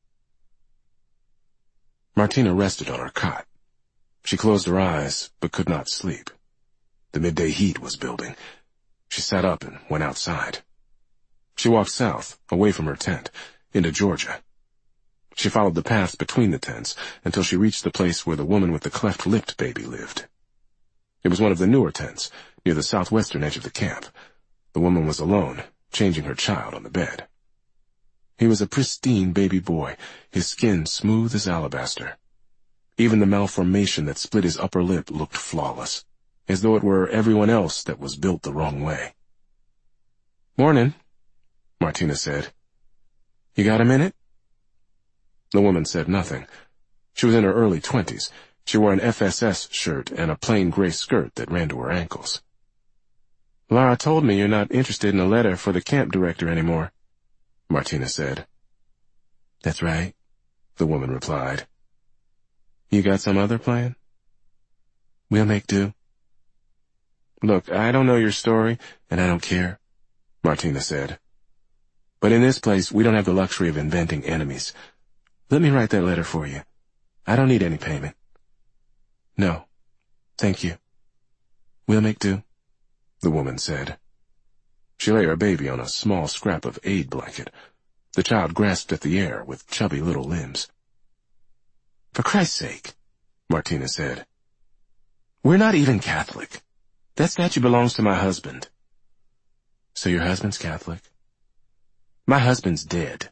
Martina rested on her cot. She closed her eyes, but could not sleep. The midday heat was building. She sat up and went outside. She walked south, away from her tent, into Georgia. She followed the paths between the tents until she reached the place where the woman with the cleft-lipped baby lived. It was one of the newer tents, near the southwestern edge of the camp. The woman was alone, changing her child on the bed. He was a pristine baby boy, his skin smooth as alabaster. Even the malformation that split his upper lip looked flawless, as though it were everyone else that was built the wrong way. "Morning," Martina said. "You got a minute?" The woman said nothing. She was in her early 20s. She wore an FSS shirt and a plain gray skirt that ran to her ankles. "Lara told me you're not interested in a letter for the camp director anymore," Martina said. "That's right," the woman replied. "You got some other plan?" "We'll make do." "Look, I don't know your story, and I don't care," Martina said. "But in this place, we don't have the luxury of inventing enemies. Let me write that letter for you. I don't need any payment." "No, thank you. We'll make do," the woman said. She lay her baby on a small scrap of aid blanket. The child grasped at the air with chubby little limbs. "For Christ's sake," Martina said. "We're not even Catholic. That statue belongs to my husband." "So your husband's Catholic?" "My husband's dead."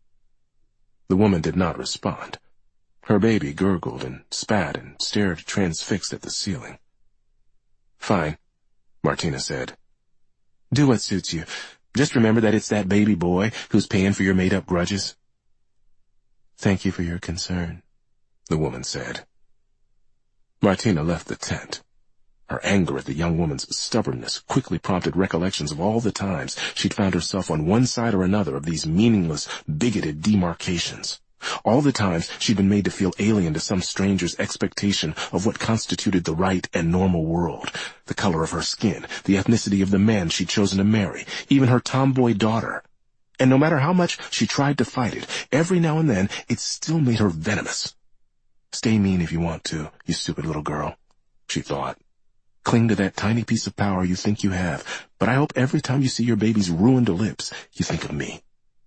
The woman did not respond. Her baby gurgled and spat and stared transfixed at the ceiling. "Fine," Martina said. "Do what suits you. Just remember that it's that baby boy who's paying for your made-up grudges." "Thank you for your concern," the woman said. Martina left the tent. Her anger at the young woman's stubbornness quickly prompted recollections of all the times she'd found herself on one side or another of these meaningless, bigoted demarcations. All the times she'd been made to feel alien to some stranger's expectation of what constituted the right and normal world, the color of her skin, the ethnicity of the man she'd chosen to marry, even her tomboy daughter. And no matter how much she tried to fight it, every now and then it still made her venomous. "Stay mean if you want to, you stupid little girl," she thought. "Cling to that tiny piece of power you think you have, but I hope every time you see your baby's ruined lips, you think of me."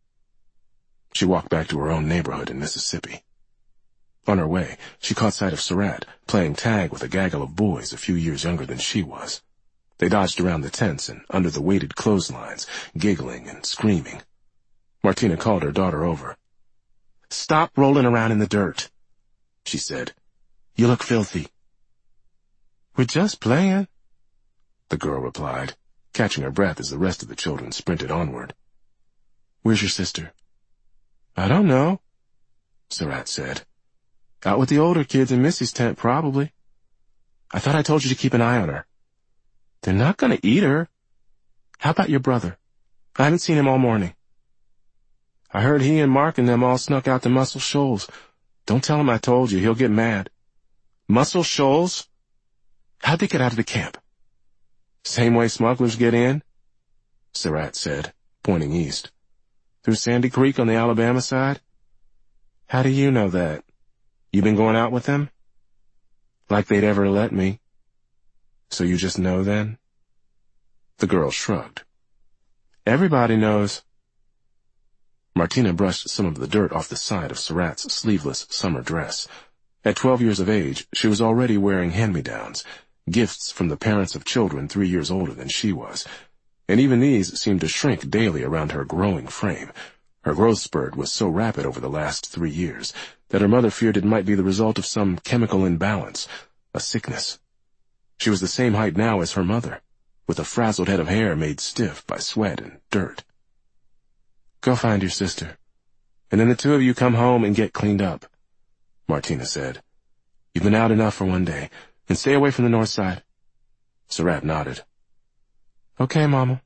She walked back to her own neighborhood in Mississippi. On her way, she caught sight of Surratt playing tag with a gaggle of boys a few years younger than she was. They dodged around the tents and under the weighted clotheslines, giggling and screaming. Martina called her daughter over. "Stop rolling around in the dirt," she said. "You look filthy." "We're just playing," the girl replied, catching her breath as the rest of the children sprinted onward. "Where's your sister?" "I don't know," Surratt said. "Out with the older kids in Missy's tent, probably. I thought I told you to keep an eye on her." "They're not going to eat her." "How about your brother? I haven't seen him all morning. I heard he and Mark and them all snuck out to Muscle Shoals. Don't tell him I told you. He'll get mad. Muscle Shoals? How'd they get out of the camp? Same way smugglers get in, Surratt said, pointing east. Through Sandy Creek on the Alabama side? How do you know that? You been going out with them? Like they'd ever let me. So you just know then? The girl shrugged. Everybody knows. Martina brushed some of the dirt off the side of Surratt's sleeveless summer dress. At 12 years of age, she was already wearing hand-me-downs, gifts from the parents of children 3 years older than she was, and even these seemed to shrink daily around her growing frame. Her growth spurt was so rapid over the last 3 years that her mother feared it might be the result of some chemical imbalance, a sickness. She was the same height now as her mother, with a frazzled head of hair made stiff by sweat and dirt. Go find your sister, and then the two of you come home and get cleaned up, Martina said. You've been out enough for one day, and stay away from the north side. Surratt nodded. Okay, Mama.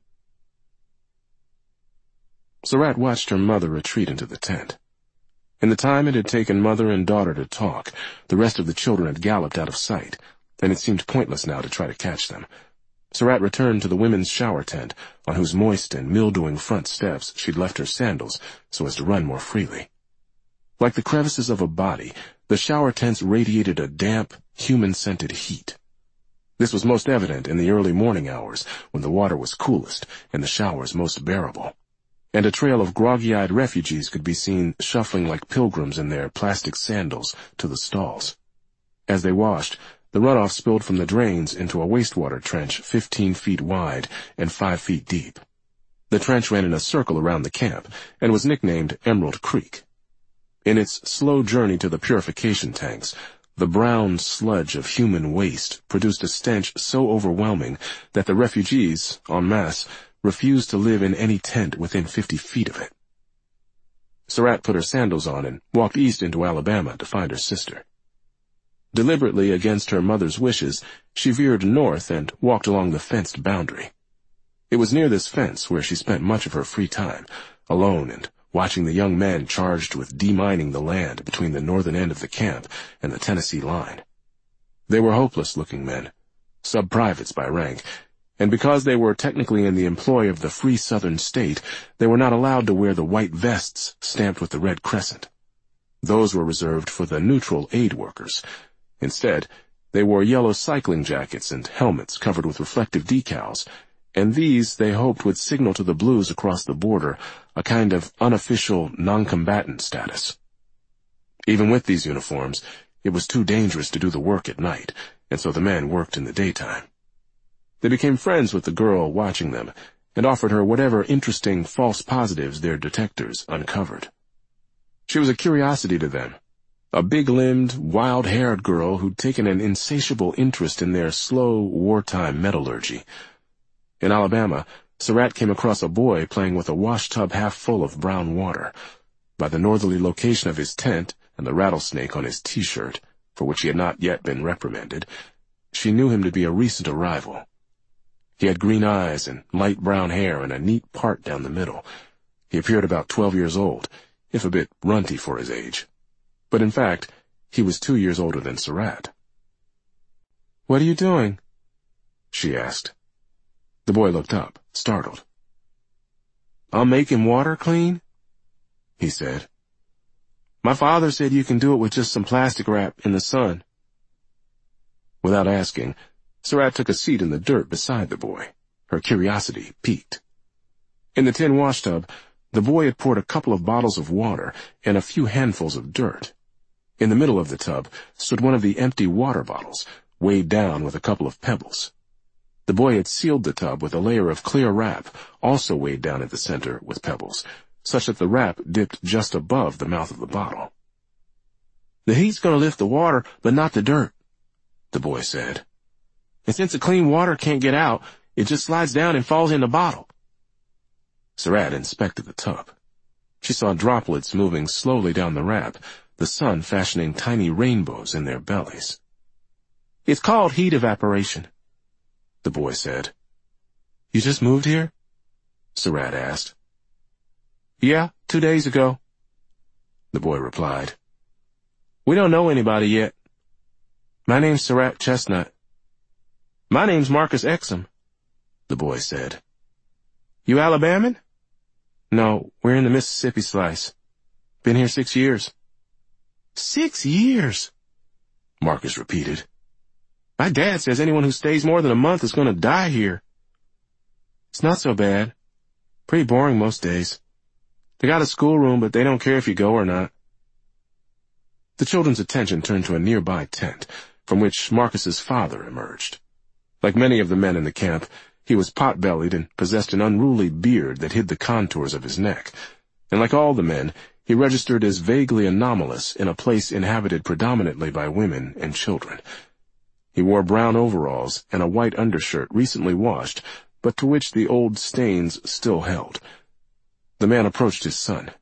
Surratt watched her mother retreat into the tent. In the time it had taken mother and daughter to talk, the rest of the children had galloped out of sight, and it seemed pointless now to try to catch them. Surratt returned to the women's shower tent, on whose moist and mildewing front steps she'd left her sandals so as to run more freely. Like the crevices of a body, the shower tents radiated a damp, human-scented heat. This was most evident in the early morning hours, when the water was coolest and the showers most bearable, and a trail of groggy-eyed refugees could be seen shuffling like pilgrims in their plastic sandals to the stalls. As they washed, the runoff spilled from the drains into a wastewater trench 15 feet wide and 5 feet deep. The trench ran in a circle around the camp and was nicknamed Emerald Creek. In its slow journey to the purification tanks, the brown sludge of human waste produced a stench so overwhelming that the refugees, en masse, refused to live in any tent within 50 feet of it. Surratt put her sandals on and walked east into Alabama to find her sister. Deliberately against her mother's wishes, she veered north and walked along the fenced boundary. It was near this fence where she spent much of her free time, alone and watching the young men charged with demining the land between the northern end of the camp and the Tennessee line. They were hopeless-looking men, sub-privates by rank, and because they were technically in the employ of the free southern state, they were not allowed to wear the white vests stamped with the red crescent. Those were reserved for the neutral aid workers. Instead, they wore yellow cycling jackets and helmets covered with reflective decals, and these they hoped would signal to the blues across the border a kind of unofficial non-combatant status. Even with these uniforms, it was too dangerous to do the work at night, and so the men worked in the daytime. They became friends with the girl watching them, and offered her whatever interesting false positives their detectors uncovered. She was a curiosity to them, a big-limbed, wild-haired girl who'd taken an insatiable interest in their slow, wartime metallurgy. In Alabama, Surratt came across a boy playing with a washtub half full of brown water. By the northerly location of his tent and the rattlesnake on his T-shirt, for which he had not yet been reprimanded, she knew him to be a recent arrival. He had green eyes and light brown hair and a neat part down the middle. He appeared about 12 years old, if a bit runty for his age. But in fact, he was 2 years older than Surratt. "What are you doing?" she asked. The boy looked up, startled. "I'm making water clean," he said. "My father said you can do it with just some plastic wrap in the sun." Without asking, Surratt took a seat in the dirt beside the boy. Her curiosity piqued. In the tin washtub, the boy had poured a couple of bottles of water and a few handfuls of dirt. In the middle of the tub stood one of the empty water bottles, weighed down with a couple of pebbles. The boy had sealed the tub with a layer of clear wrap, also weighed down at the center with pebbles, such that the wrap dipped just above the mouth of the bottle. "The heat's going to lift the water, but not the dirt," the boy said. "And since the clean water can't get out, it just slides down and falls in the bottle." Surratt inspected the tub. She saw droplets moving slowly down the wrap, the sun fashioning tiny rainbows in their bellies. "It's called heat evaporation," the boy said. "You just moved here?" Surratt asked. Yeah, 2 days ago, the boy replied. We don't know anybody yet. My name's Surratt Chestnut. My name's Marcus Exum, the boy said. You Alabaman? No, we're in the Mississippi slice. Been here 6 years. 6 years, Marcus repeated. My dad says anyone who stays more than a month is going to die here. It's not so bad. Pretty boring most days. They got a schoolroom, but they don't care if you go or not. The children's attention turned to a nearby tent, from which Marcus's father emerged. Like many of the men in the camp, he was pot-bellied and possessed an unruly beard that hid the contours of his neck. And like all the men, he registered as vaguely anomalous in a place inhabited predominantly by women and children. He wore brown overalls and a white undershirt recently washed, but to which the old stains still held. The man approached his son.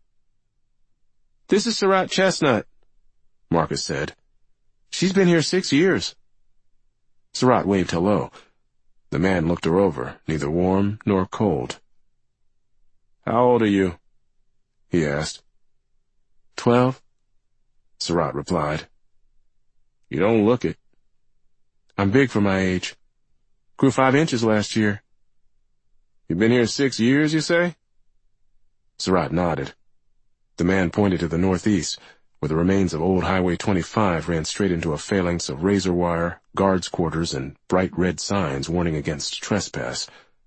This is Surratt Chestnut, Marcus said. She's been here 6 years. Surratt waved hello. The man looked her over, neither warm nor cold. How old are you? He asked. 12, Surratt replied. You don't look it. I'm big for my age. Grew 5 inches last year. You've been here 6 years, you say? Surratt nodded. The man pointed to the northeast, where the remains of old Highway 25 ran straight into a phalanx of razor wire, guards' quarters, and bright red signs warning against trespass.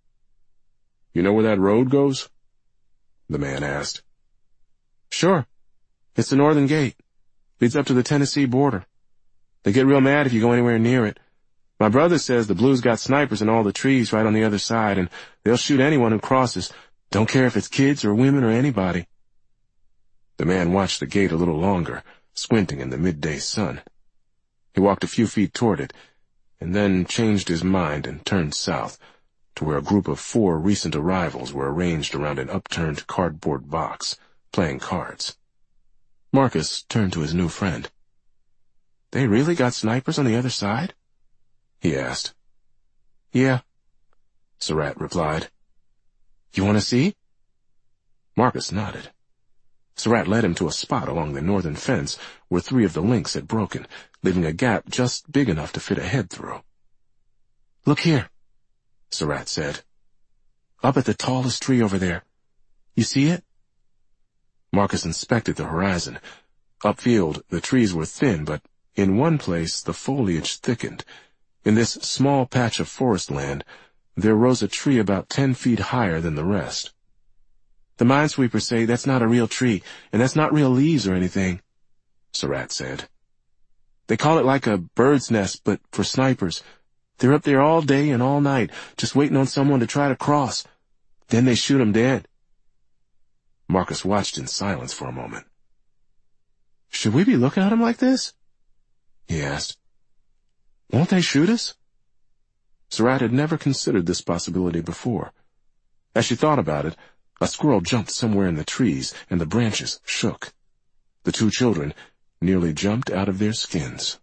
You know where that road goes? The man asked. Sure. It's the northern gate. Leads up to the Tennessee border. They get real mad if you go anywhere near it. My brother says the Blues got snipers in all the trees right on the other side, and they'll shoot anyone who crosses. Don't care if it's kids or women or anybody. The man watched the gate a little longer, squinting in the midday sun. He walked a few feet toward it, and then changed his mind and turned south, to where a group of 4 recent arrivals were arranged around an upturned cardboard box, playing cards. Marcus turned to his new friend. They really got snipers on the other side? He asked. Yeah, Surratt replied. You want to see? Marcus nodded. Surratt led him to a spot along the northern fence where 3 of the links had broken, leaving a gap just big enough to fit a head through. Look here, Surratt said. Up at the tallest tree over there. You see it? Marcus inspected the horizon. Upfield, the trees were thin, but in one place the foliage thickened. In this small patch of forest land, there rose a tree about 10 feet higher than the rest. The minesweepers say that's not a real tree, and that's not real leaves or anything, Surratt said. They call it like a bird's nest, but for snipers. They're up there all day and all night, just waiting on someone to try to cross. Then they shoot 'em dead. Marcus watched in silence for a moment. Should we be looking at 'em like this? He asked. Won't they shoot us? Surratt had never considered this possibility before. As she thought about it, a squirrel jumped somewhere in the trees, and the branches shook. The 2 children nearly jumped out of their skins.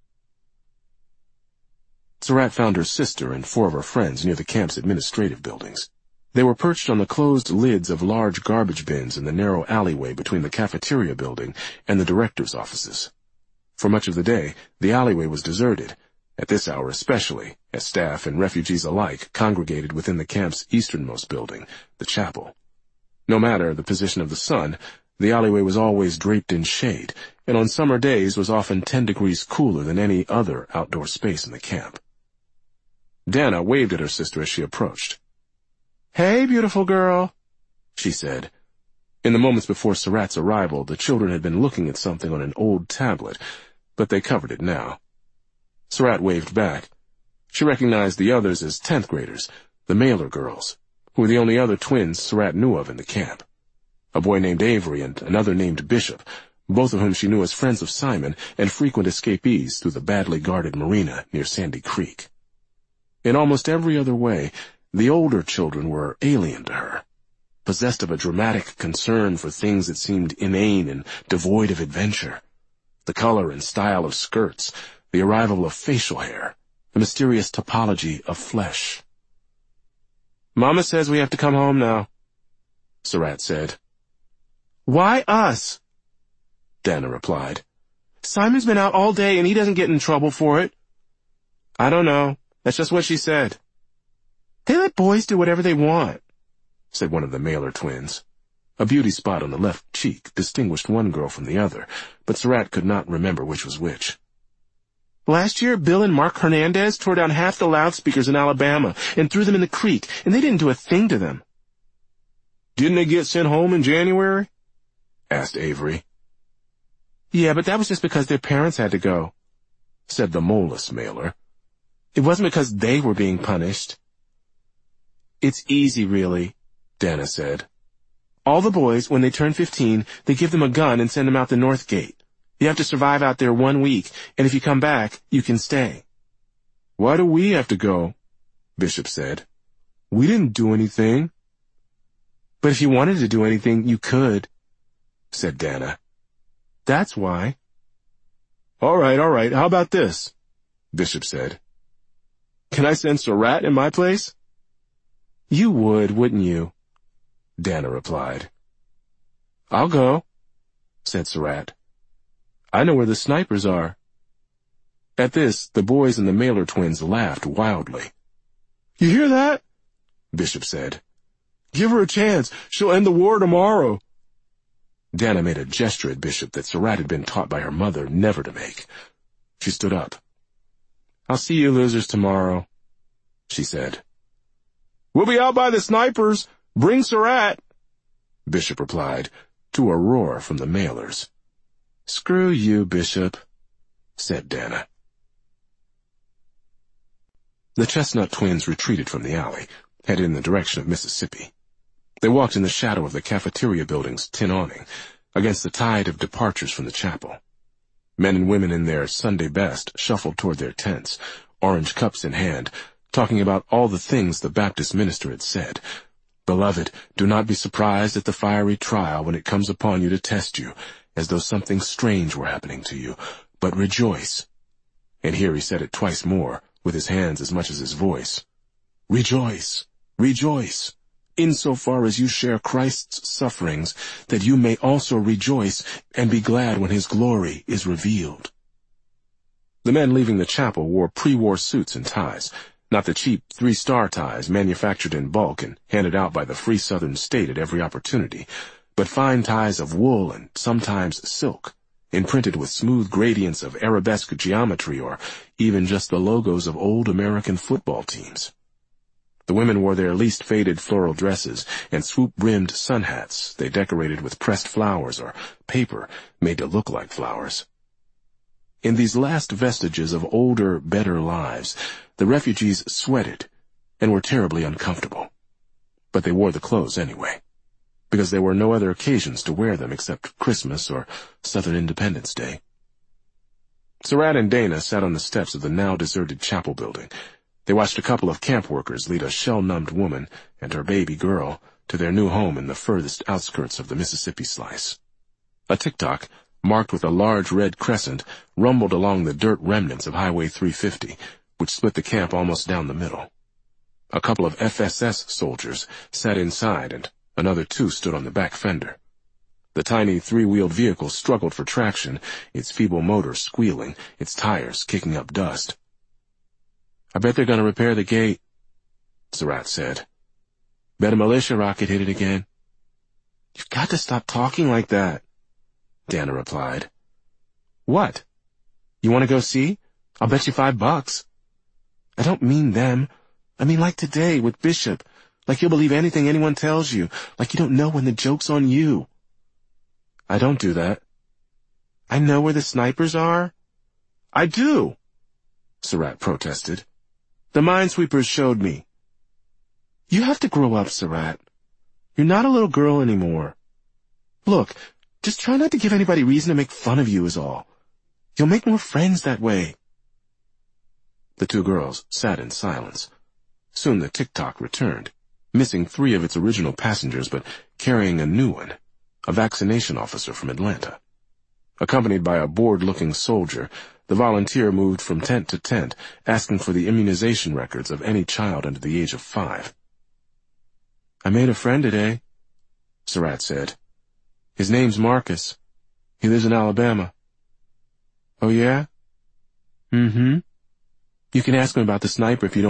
Surratt found her sister and 4 of her friends near the camp's administrative buildings. They were perched on the closed lids of large garbage bins in the narrow alleyway between the cafeteria building and the director's offices. For much of the day, the alleyway was deserted, at this hour especially, as staff and refugees alike congregated within the camp's easternmost building, the chapel. No matter the position of the sun, the alleyway was always draped in shade, and on summer days was often 10 degrees cooler than any other outdoor space in the camp. Dana waved at her sister as she approached. Hey, beautiful girl, she said. In the moments before Surratt's arrival, the children had been looking at something on an old tablet, but they covered it now. Surratt waved back. She recognized the others as 10th graders, the Mailer girls, who were the only other twins Surratt knew of in the camp. A boy named Avery and another named Bishop, both of whom she knew as friends of Simon and frequent escapees through the badly guarded marina near Sandy Creek. In almost every other way, the older children were alien to her, possessed of a dramatic concern for things that seemed inane and devoid of adventure. The color and style of skirts, the arrival of facial hair, the mysterious topology of flesh. Mama says we have to come home now, Surratt said. Why us? Dana replied. Simon's been out all day and he doesn't get in trouble for it. I don't know. That's just what she said. They let boys do whatever they want, said one of the Mailer twins. A beauty spot on the left cheek distinguished one girl from the other, but Surratt could not remember which was which. Last year, Bill and Mark Hernandez tore down half the loudspeakers in Alabama and threw them in the creek, and they didn't do a thing to them. Didn't they get sent home in January? Asked Avery. Yeah, but that was just because their parents had to go, said the moleless Mailer. It wasn't because they were being punished. It's easy, really, Dana said. All the boys, when they turn 15, they give them a gun and send them out the north gate. You have to survive out there 1 week, and if you come back, you can stay. Why do we have to go? Bishop said. We didn't do anything. But if you wanted to do anything, you could, said Dana. That's why. All right. How about this? Bishop said. Can I send Surratt in my place? You would, wouldn't you? Dana replied. I'll go, said Surratt. I know where the snipers are. At this, the boys and the Mailer twins laughed wildly. You hear that? Bishop said. Give her a chance. She'll end the war tomorrow. Dana made a gesture at Bishop that Surratt had been taught by her mother never to make. She stood up. I'll see you losers tomorrow, she said. We'll be out by the snipers. Bring Surratt, Bishop replied, to a roar from the Mailers. Screw you, Bishop, said Dana. The Chestnut twins retreated from the alley, headed in the direction of Mississippi. They walked in the shadow of the cafeteria building's tin awning, against the tide of departures from the chapel. Men and women in their Sunday best shuffled toward their tents, orange cups in hand, talking about all the things the Baptist minister had said. Beloved, do not be surprised at the fiery trial when it comes upon you to test you, as though something strange were happening to you, but rejoice. And here he said it twice more, with his hands as much as his voice. Rejoice, rejoice, insofar as you share Christ's sufferings, that you may also rejoice and be glad when his glory is revealed. The men leaving the chapel wore pre-war suits and ties, not the cheap 3-star ties manufactured in bulk and handed out by the free southern state at every opportunity, but fine ties of wool and sometimes silk, imprinted with smooth gradients of arabesque geometry or even just the logos of old American football teams. The women wore their least faded floral dresses and swoop-brimmed sun hats they decorated with pressed flowers or paper made to look like flowers. In these last vestiges of older, better lives, the refugees sweated and were terribly uncomfortable. But they wore the clothes anyway, because there were no other occasions to wear them except Christmas or Southern Independence Day. Surratt and Dana sat on the steps of the now-deserted chapel building. They watched a couple of camp workers lead a shell-numbed woman and her baby girl to their new home in the furthest outskirts of the Mississippi Slice. A tic-toc, marked with a large red crescent, rumbled along the dirt remnants of Highway 350, which split the camp almost down the middle. A couple of FSS soldiers sat inside, and another 2 stood on the back fender. The tiny 3-wheeled vehicle struggled for traction, its feeble motor squealing, its tires kicking up dust. I bet they're going to repair the gate, Surratt said. Bet a militia rocket hit it again. You've got to stop talking like that, Dana replied. What? You want to go see? I'll bet you $5. I don't mean them. I mean like today with Bishop. Like you'll believe anything anyone tells you. Like you don't know when the joke's on you. I don't do that. I know where the snipers are. I do, Surratt protested. The minesweepers showed me. You have to grow up, Surratt. You're not a little girl anymore. Look, just try not to give anybody reason to make fun of you is all. You'll make more friends that way. The 2 girls sat in silence. Soon the tic-toc returned, missing 3 of its original passengers but carrying a new one, a vaccination officer from Atlanta. Accompanied by a bored-looking soldier, the volunteer moved from tent to tent, asking for the immunization records of any child under the age of 5. I made a friend today, Surratt said. His name's Marcus. He lives in Alabama. Oh, yeah? Mm-hmm. You can ask him about the sniper if you don't